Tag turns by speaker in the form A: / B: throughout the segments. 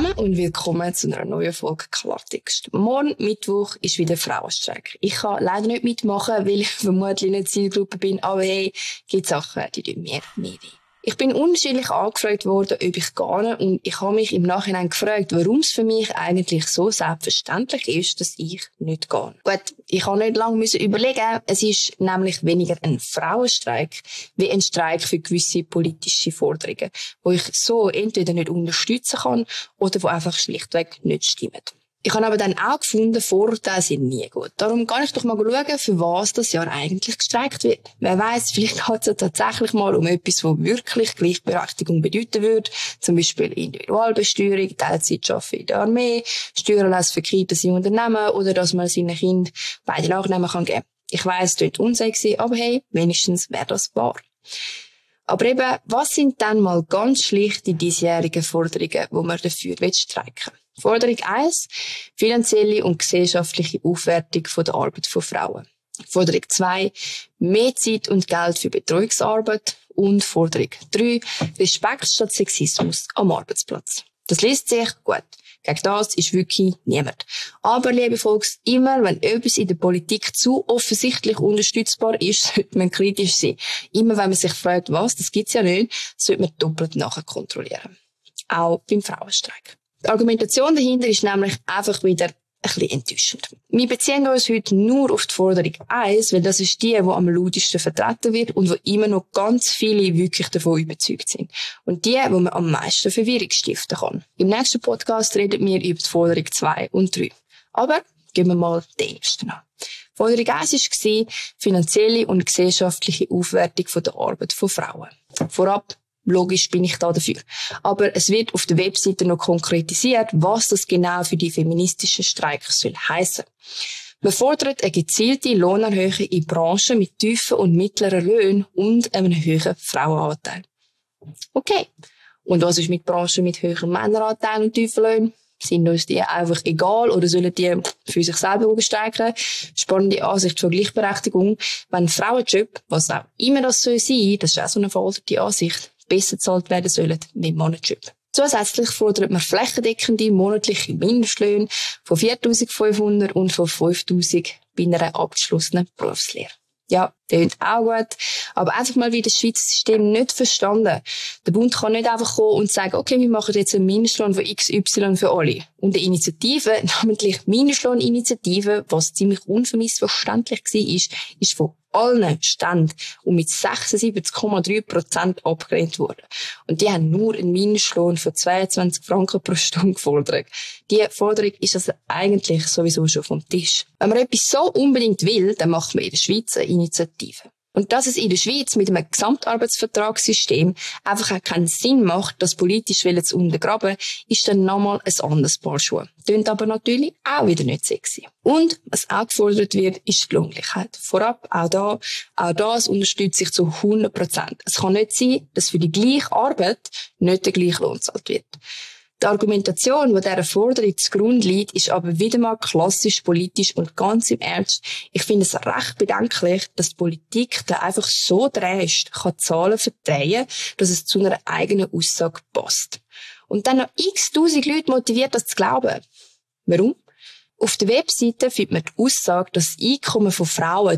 A: zusammen und willkommen zu einer neuen Folge Klartext. Morgen, Mittwoch, ist wieder Frauenstreik. Ich kann leider nicht mitmachen, weil ich vermutlich nicht Zielgruppe bin, aber hey, gibt Sachen, die tun mir mehr weh. Ich bin unterschiedlich angefragt worden, ob ich gehe, und ich habe mich im Nachhinein gefragt, warum es für mich eigentlich so selbstverständlich ist, dass ich nicht gehe. Gut, ich habe nicht lange überlegen. Es ist nämlich weniger ein Frauenstreik wie ein Streik für gewisse politische Forderungen, wo ich so entweder nicht unterstützen kann oder wo einfach schlichtweg nicht stimmen. Ich habe aber dann auch gefunden, Vorurteile sind nie gut. Darum kann ich doch mal schauen, für was das Jahr eigentlich gestreikt wird. Wer weiss, vielleicht geht es ja tatsächlich mal um etwas, das wirklich Gleichberechtigung bedeuten würde. Zum Beispiel Individualbesteuerung, Teilzeitarbeit in der Armee, Steuererlass für Kitas in Unternehmen oder dass man seinen Kindern beide Nachnamen geben kann. Ich weiss, es klingt unsexy, aber hey, wenigstens wäre das wahr. Aber eben, was sind dann mal ganz schlichte diesjährige Forderungen, die man dafür streiken will? Forderung 1, finanzielle und gesellschaftliche Aufwertung der Arbeit von Frauen. Forderung 2, mehr Zeit und Geld für Betreuungsarbeit. Und Forderung 3, Respekt statt Sexismus am Arbeitsplatz. Das liest sich gut. Gegen das ist wirklich niemand. Aber, liebe Volks, immer wenn etwas in der Politik zu offensichtlich unterstützbar ist, sollte man kritisch sein. Immer wenn man sich fragt, was, das gibt's ja nicht, sollte man doppelt nachher kontrollieren. Auch beim Frauenstreik. Die Argumentation dahinter ist nämlich einfach wieder ein bisschen enttäuschend. Wir beziehen uns heute nur auf die Forderung 1, weil das ist die am lautesten vertreten wird und wo immer noch ganz viele wirklich davon überzeugt sind. Und die, wo man am meisten Verwirrung stiften kann. Im nächsten Podcast reden wir über die Forderung 2 und 3. Aber gehen wir mal den ersten an. Forderung 1 war finanzielle und gesellschaftliche Aufwertung der Arbeit von Frauen. Vorab, logisch bin ich da dafür. Aber es wird auf der Webseite noch konkretisiert, was das genau für die feministischen Streiks soll heissen. Man fordert eine gezielte Lohnerhöhung in Branchen mit tiefen und mittleren Löhnen und einem hohen Frauenanteil. Okay. Und was ist mit Branchen mit hohem Männeranteil und tiefen Löhnen? Sind uns die einfach egal oder sollen die für sich selber bestreiken? Spannende Ansicht von Gleichberechtigung. Wenn Frauenjob, was auch immer das soll sein, das ist auch so eine veraltete Ansicht, besser bezahlt werden sollen wie Männerjob. Zusätzlich fordert man flächendeckende monatliche Mindestlöhne von 4'500 und von 5'000 bei einer abgeschlossenen Berufslehre. Ja, klingt auch gut, aber einfach mal wie das Schweizer System nicht verstanden. Der Bund kann nicht einfach kommen und sagen, okay, wir machen jetzt einen Mindestlohn von XY für alle. Und eine Initiative, namentlich Mindestlohninitiative, was ziemlich unvermissverständlich war, ist von allen Ständen und mit 76,3% abgelehnt worden. Und die haben nur einen Mindestlohn von 22 Franken pro Stunde gefordert. Die Forderung ist also eigentlich sowieso schon vom Tisch. Wenn man etwas so unbedingt will, dann macht man in der Schweiz eine Initiative. Und dass es in der Schweiz mit einem Gesamtarbeitsvertragssystem einfach auch keinen Sinn macht, das politisch zu untergraben, ist dann nochmal ein anderes Paar Schuhe. Tönt aber natürlich auch wieder nicht sexy. Und was auch gefordert wird, ist die Lohngleichheit. Vorab, auch das unterstütze ich zu 100%. Es kann nicht sein, dass für die gleiche Arbeit nicht der gleiche Lohn gezahlt wird. Die Argumentation, die dieser Forderung zugrunde liegt, ist aber wieder mal klassisch politisch und ganz im Ernst. Ich finde es recht bedenklich, dass die Politik da einfach so dreist kann Zahlen verdrehen, dass es zu einer eigenen Aussage passt. Und dann noch x-tausend Leute motiviert, das zu glauben. Warum? Auf der Webseite findet man die Aussage, dass das Einkommen von Frauen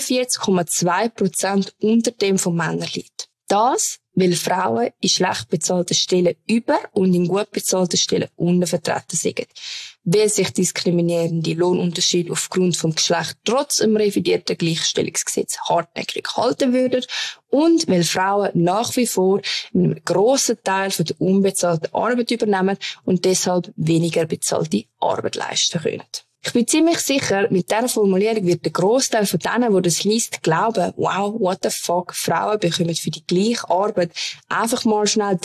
A: 43,2% unter dem von Männern liegt. Das, weil Frauen in schlecht bezahlten Stellen über und in gut bezahlten Stellen untervertreten sind. Weil sich diskriminierende Lohnunterschiede aufgrund vom Geschlecht trotz dem revidierten Gleichstellungsgesetz hartnäckig halten würden und weil Frauen nach wie vor einen grossen Teil von der unbezahlten Arbeit übernehmen und deshalb weniger bezahlte Arbeit leisten können. Ich bin ziemlich sicher, mit dieser Formulierung wird der Grossteil von denen, die das liest, glauben, wow, what the fuck, Frauen bekommen für die gleiche Arbeit einfach mal schnell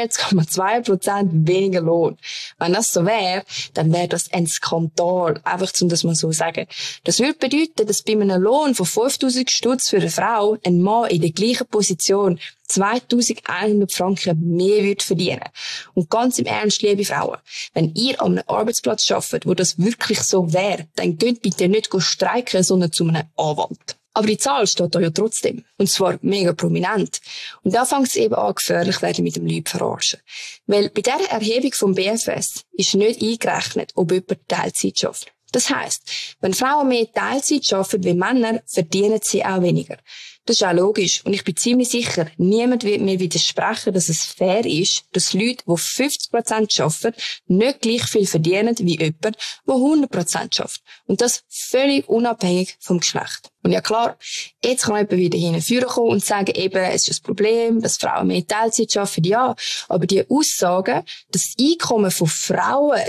A: 43,2% weniger Lohn. Wenn das so wäre, dann wäre das ein Skandal, einfach um das mal so zu sagen. Das würde bedeuten, dass bei einem Lohn von 5'000 Stutz für eine Frau ein Mann in der gleichen Position 2'100 Franken mehr würde verdienen. Und ganz im Ernst, liebe Frauen, wenn ihr an einem Arbeitsplatz arbeitet, wo das wirklich so wäre, dann könnt bitte nicht streiken, sondern zu einem Anwalt. Aber die Zahl steht da ja trotzdem. Und zwar mega prominent. Und da fängt es eben an, gefährlich werden mit dem Leute verarschen. Weil bei dieser Erhebung vom BFS ist nicht eingerechnet, ob jemand Teilzeit schafft. Das heisst, wenn Frauen mehr Teilzeit arbeiten wie Männer, verdienen sie auch weniger. Das ist auch logisch. Und ich bin ziemlich sicher, niemand wird mir widersprechen, dass es fair ist, dass Leute, die 50% arbeiten, nicht gleich viel verdienen wie jemand, der 100% schafft. Und das völlig unabhängig vom Geschlecht. Und ja klar, jetzt kann jemand wieder hinführen kommen und sagen, eben, es ist ein Problem, dass Frauen mehr Teilzeit arbeiten, ja. Aber die Aussagen, dass das Einkommen von Frauen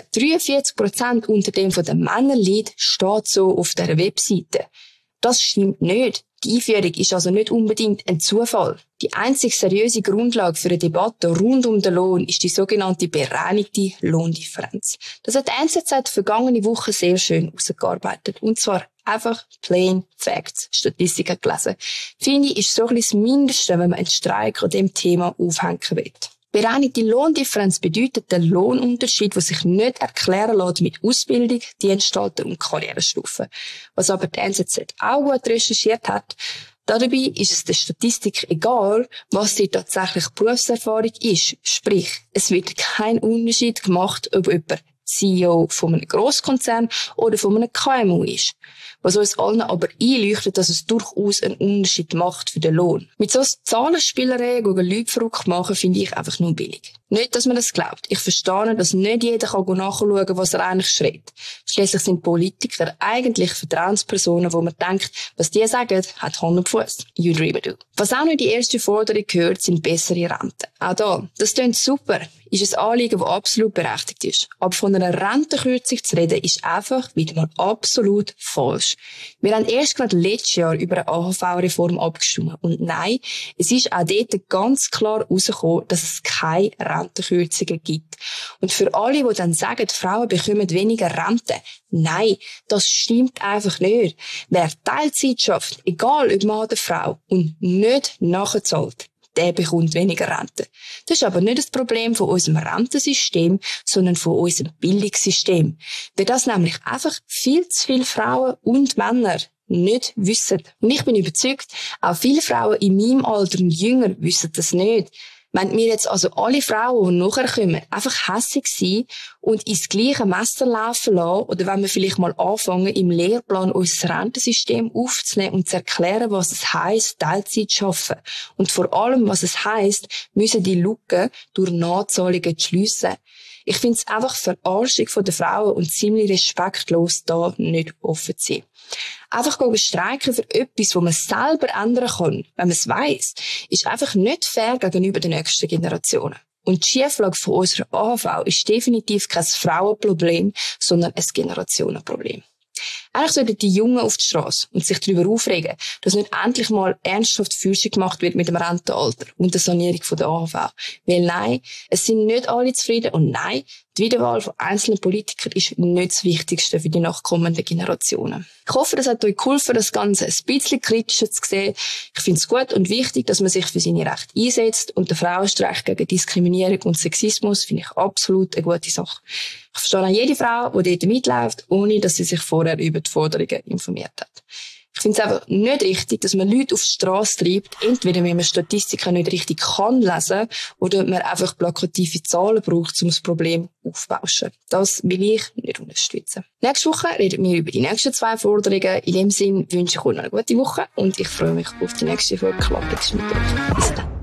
A: 43% unter dem von den Männern liegt, steht so auf dieser Webseite. Das stimmt nicht. Die Einführung ist also nicht unbedingt ein Zufall. Die einzig seriöse Grundlage für eine Debatte rund um den Lohn ist die sogenannte bereinigte Lohndifferenz. Das hat die NZZ vergangene Woche sehr schön ausgearbeitet. Und zwar einfach plain facts, Statistiken gelesen. Finde ich, ist so ein bisschen das Mindeste, wenn man einen Streik an dem Thema aufhängen will. Bereinigte Lohndifferenz bedeutet den Lohnunterschied, der sich nicht erklären lässt mit Ausbildung, Dienstalter und Karrierestufen. Was aber die NZZ auch gut recherchiert hat, dabei ist es der Statistik egal, was die tatsächliche Berufserfahrung ist. Sprich, es wird kein Unterschied gemacht, ob jemand CEO von einem Grosskonzern oder von einem KMU ist. Was uns allen aber einleuchtet, dass es durchaus einen Unterschied macht für den Lohn. Mit so Zahlenspielereien gegen Leute verrückt machen, finde ich einfach nur billig. Nicht, dass man das glaubt. Ich verstehe, dass nicht jeder nachschauen kann, was er eigentlich schreit. Schliesslich sind Politiker eigentlich Vertrauenspersonen, wo man denkt, was die sagen, hat Hand und Fuß. You dream do. Was auch nicht die erste Forderung gehört, sind bessere Renten. Auch da, das klingt super, ist ein Anliegen, das absolut berechtigt ist. Aber von einer Rentenkürzung zu reden, ist einfach wieder mal absolut falsch. Wir haben erst gerade letztes Jahr über eine AHV-Reform abgestimmt. Und nein, es ist auch dort ganz klar herausgekommen, dass es keine Rentenkürzungen gibt. Und für alle, die dann sagen, Frauen bekommen weniger Rente, nein, das stimmt einfach nicht. Wer Teilzeit schafft, egal ob Mann oder Frau, und nicht nachzahlt, der bekommt weniger Rente. Das ist aber nicht das Problem von unserem Rentensystem, sondern von unserem Bildungssystem. Weil das nämlich einfach viel zu viele Frauen und Männer nicht wissen. Und ich bin überzeugt, auch viele Frauen in meinem Alter und jünger wissen das nicht. Wenn wir jetzt also alle Frauen, die nachher kommen, einfach hässig sein und ins gleiche Messer laufen lassen, oder wenn wir vielleicht mal anfangen, im Lehrplan unser Rentensystem aufzunehmen und zu erklären, was es heisst, Teilzeit zu arbeiten. Und vor allem, was es heisst, müssen die Lücken durch Nachzahlungen schliessen. Ich finde es einfach Verarschung von den Frauen und ziemlich respektlos, da nicht offen zu sein. Einfach gehen streiken für etwas, das man selber ändern kann, wenn man es weiss, ist einfach nicht fair gegenüber den nächsten Generationen. Und die Schieflage von unserer AHV ist definitiv kein Frauenproblem, sondern ein Generationenproblem. Eigentlich sollten die Jungen auf die Strasse und sich darüber aufregen, dass nicht endlich mal ernsthaft Forschung gemacht wird mit dem Rentenalter und der Sanierung von der AHV. Weil nein, es sind nicht alle zufrieden und nein, die Wiederwahl von einzelnen Politikern ist nicht das Wichtigste für die nachkommenden Generationen. Ich hoffe, das hat euch geholfen, das Ganze ein bisschen kritischer zu sehen. Ich finde es gut und wichtig, dass man sich für seine Rechte einsetzt und den Frauenstreik gegen Diskriminierung und Sexismus finde ich absolut eine gute Sache. Ich verstehe auch jede Frau, die dort mitläuft, ohne dass sie sich vorher über die Forderungen informiert hat. Ich finde es einfach nicht richtig, dass man Leute auf die Strasse treibt, entweder wenn man Statistiken nicht richtig kann lesen oder man einfach plakative Zahlen braucht, um das Problem aufzubauschen. Das will ich nicht unterstützen. Nächste Woche reden wir über die nächsten 2 Forderungen. In dem Sinn wünsche ich euch eine gute Woche und ich freue mich auf die nächste Folge Klartext mit euch. Bis dann.